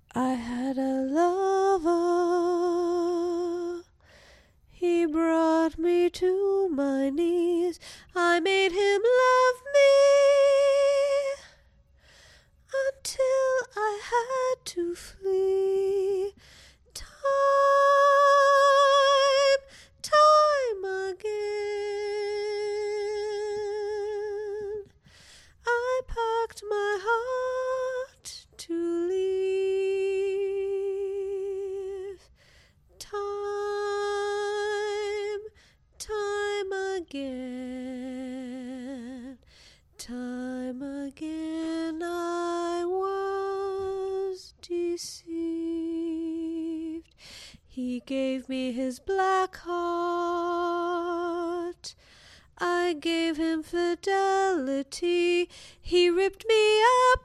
I had a lover, he brought me to my knees. I made him love me until I had to flee. Time again, I packed my heart to leave. Time again, I was deceived. He gave me his black heart, I gave him fidelity. He ripped me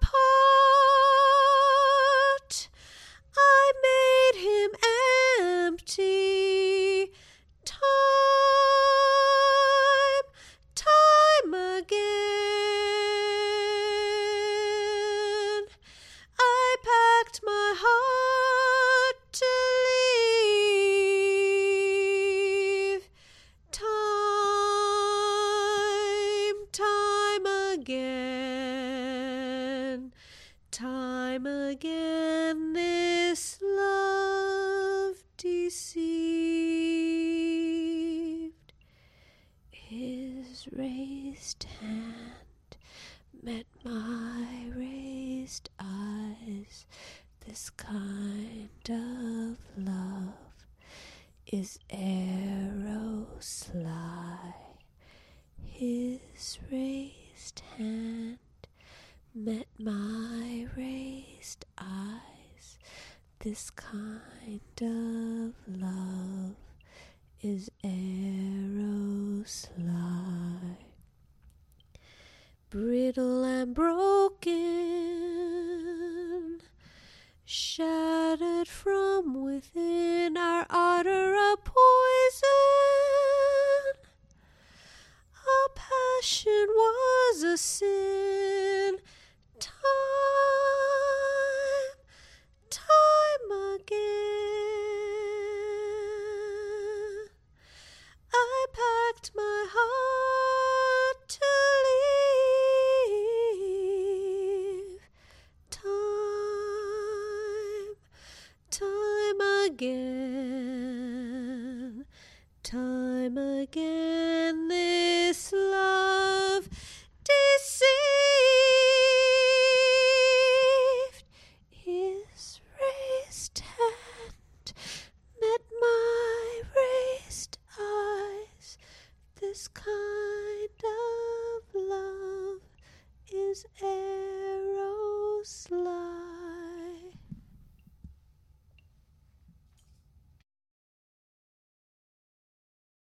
apart, I made him empty. Time again, I packed my heart to leave. Time again, this love deceived. His raised hand met my raised eyes. This kind of love is arrow sly. His raised hand met my raised eyes. This kind of love is arrow sly. Brittle and broken, shattered from within, our ardor a poison. Our passion was a sin. Time again, I packed my heart to leave. Time again, this love deceived. His raised hand met my raised eyes. This kind of love is arrow sly.